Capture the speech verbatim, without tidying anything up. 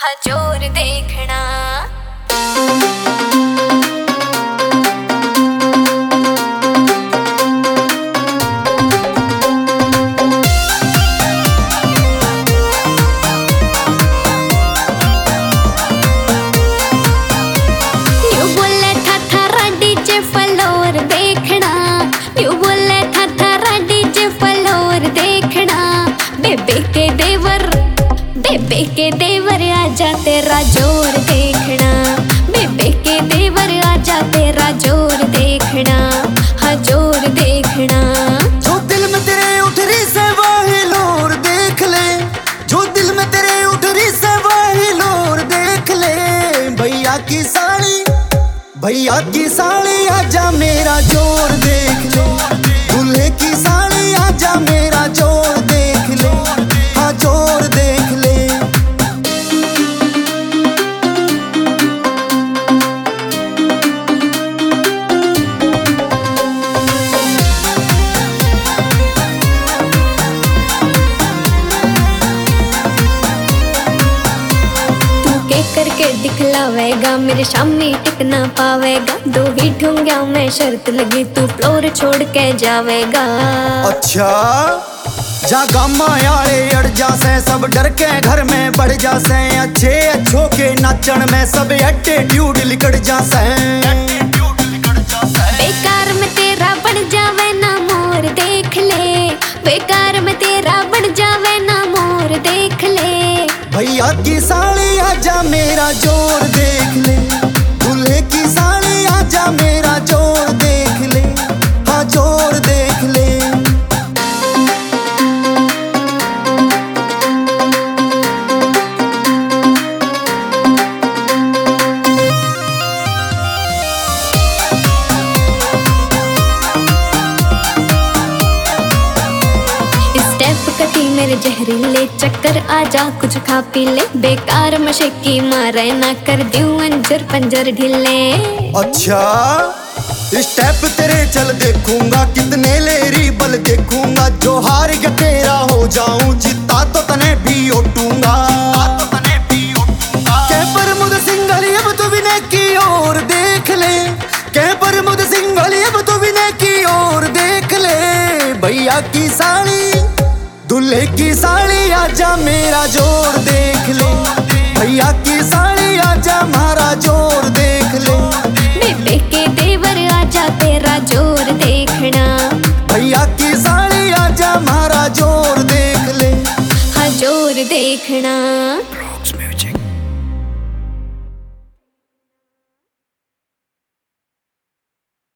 हजोर देखना। बेबे के देवर बेबे के देवर आजा तेरा जोर देखना। बेबे के देवर आजा तेरा जोर देखना। हाँ जोर देखना। जो दिल में तेरे उठ रही से वही लोर देख ले। जो दिल में तेरे उठ रही से वही लोर देख ले। भैया की साली भैया की साली आजा मेरा जोर देख ले। दूल्हे की साली आजा मेरा जोर देख ले। हाँ जोर देख ले। करके दिखलावेगा मेरे सामने टिक ना पावेगा। दो ही ठूंगा मैं शर्त लगी तू फ्लोर छोड़ के जावेगा। अच्छा जा गामा यारे अड़ जासे सब डर के घर में बढ़ जासे। अच्छे अच्छों के नाचन में सब एटीट्यूड लिकड़ जासे। बेकार में तेरा बन जावे ना मोर देख ले। बेकार में तेरा बन जावे ना मोर देख ले। भैया की साली आजा मेरा जोर देख ले। दूल्हे की साली आजा मेरा जोर देख ले। हाँ जोर देख ले। कटी मेरे जहरीले चक्कर आजा कुछ खा पी ले। बेकार मशक्की मारे ना कर दूं अंजर पंजर ढीले। अच्छा स्टेप तेरे चल देखूंगा कितने लेरी बल देखूंगा। जो हार गया तेरा हो जाऊं जीता तो तने भी ओटूंगा। कह पर मुझे सिंगल अब तो विनय की ओर देख ले। कह पर मुझे सिंगल अब तो विनय की ओर देख ले। भैया की साली दूल्हे की साली आजा मेरा जोर देख ले। भैया की साली